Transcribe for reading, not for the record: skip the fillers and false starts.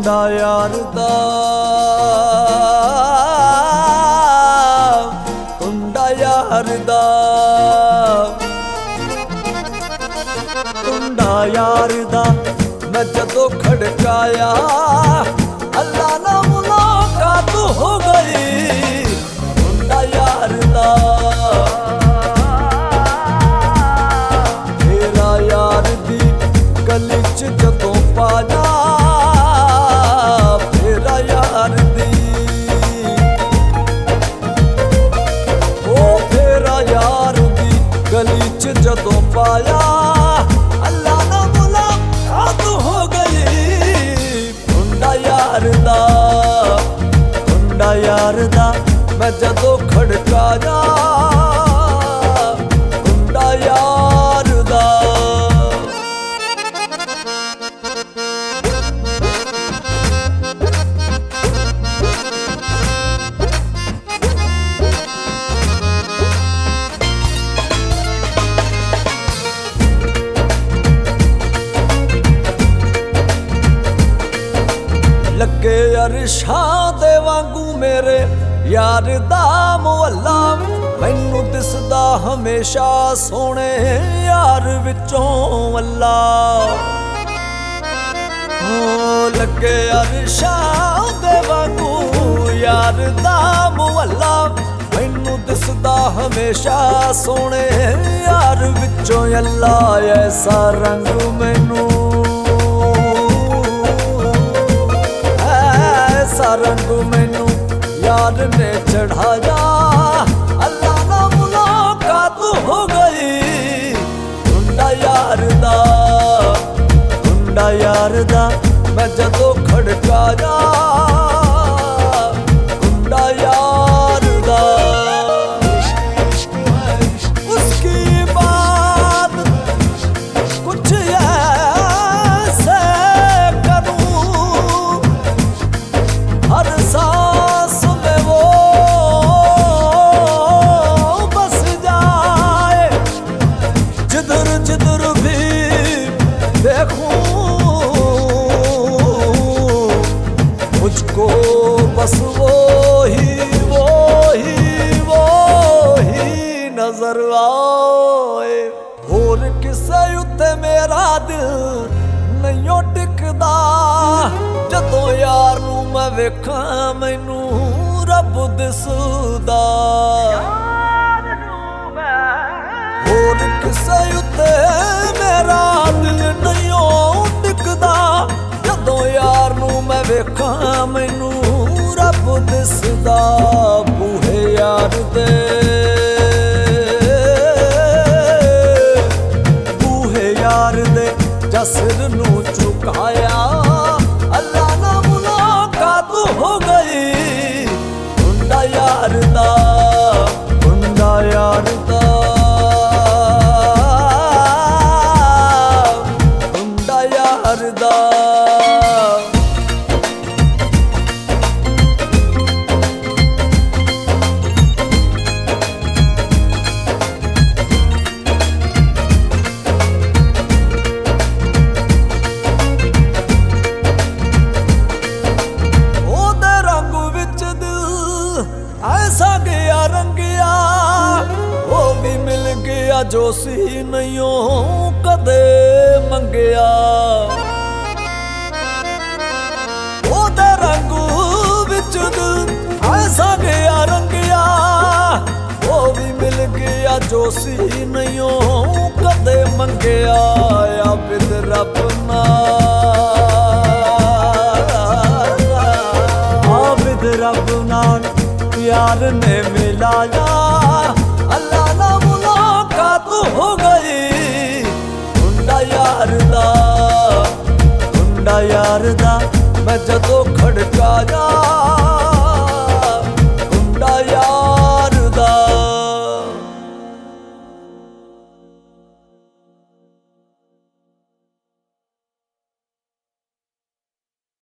ਮੁੰਡਾ ਯਾਰ ਦਾ ਮੁੰਡਾ ਯਾਰ ਦਾ ਮੁੰਡਾ ਯਾਰ ਦਾ ਮੈਂ ਜਦੋਂ ਖੜਕਾਇਆ ਅੱਲਾ ਨਾਲ ਮੁਲਾਕਾਤ ਹੋ ਗਈ ਮੁੰਡਾ ਯਾਰ ਦਾ ਤੇਰਾ ਯਾਰ ਦੀ ਗਲੀ ਚ ਜਦੋਂ ਪਾਇਆ ਤੇਰਾ ਯਾਰ ਦੀ ਉਹ ਤੇਰਾ ਯਾਰ ਦੀ ਗਲੀ ਚ ਜਦੋਂ ਪਾਇਆ ਅੱਲਾ ਨਾਲ ਮੁਲਾਕਾਤ ਹੋ ਗਈ ਮੁੰਡਾ ਯਾਰ ਦਾ ਮੁੰਡਾ ਯਾਰ ਦਾ ਮੈਂ ਜਦੋਂ ਖੜਕਾਇਆ ਮੁੰਡਾ ਯਾਰ ਦਾ ਲੱਗੇ ਅਰਸ਼ਾਂ ਦੇ ਵਾਂਗੂ ਮੇਰੇ ਯਾਰ ਦਾ ਮੁਹੱਲਾ ਮੈਨੂੰ ਦਿਸਦਾ ਹਮੇਸ਼ਾ ਸੋਹਣੇ ਯਾਰ ਵਿੱਚੋਂ ਅੱਲਾ ਹੋ ਲੱਗੇ ਅਰਸ਼ਾਂ ਦੇ ਵਾਂਗੂ ਯਾਰ ਦਾ ਮੁਹੱਲਾ ਮੈਨੂੰ ਦਿਸਦਾ ਹਮੇਸ਼ਾ ਸੋਹਣੇ ਯਾਰ ਵਿੱਚੋਂ ਅੱਲਾ ਐਸਾ ਰੰਗ ਮੈਨੂੰ रंग मैनू यार ने चढ़ाया अल्लाह ना मुलाकात हो गई मुंडा यार दा मुंडा यार दा मैं जदों खड़काया मुंडा यार दा उसकी बात कुछ ऐसे हर सांस में वो बस जाए जिधर जिधर भी देखूं मुझको बस वो ही नजर आए और किसे उत्ते मेरा दिल नहीं टिकदा जदों यार नू मैं वेखां मैनू रब दिसदा होर किसे उत्ते मेरा दिल नहीं टिकदा जदों यार नू मैं वेखां मैनू रब दिसदा बूहे यार दे बूहे यार दे जसर नू चुकाया अल्लाह ना मुलाकात हो गई मुंडा यार दा मुंडा यार दा मुंडा यार दा ऐसा गया रंगिया वो भी मिल गया जो सी नहीं कदे मंगया ओदे रंग विच दिल ऐसा गया रंगिया वो भी मिल गया जो सी नहीं कदे मंगया आबिद रब नाल यार ने मिलाया अल्लाह ना मुलाकात हो गई मुंडा यार दा मुंडा यार दा मैं जदों खड़काया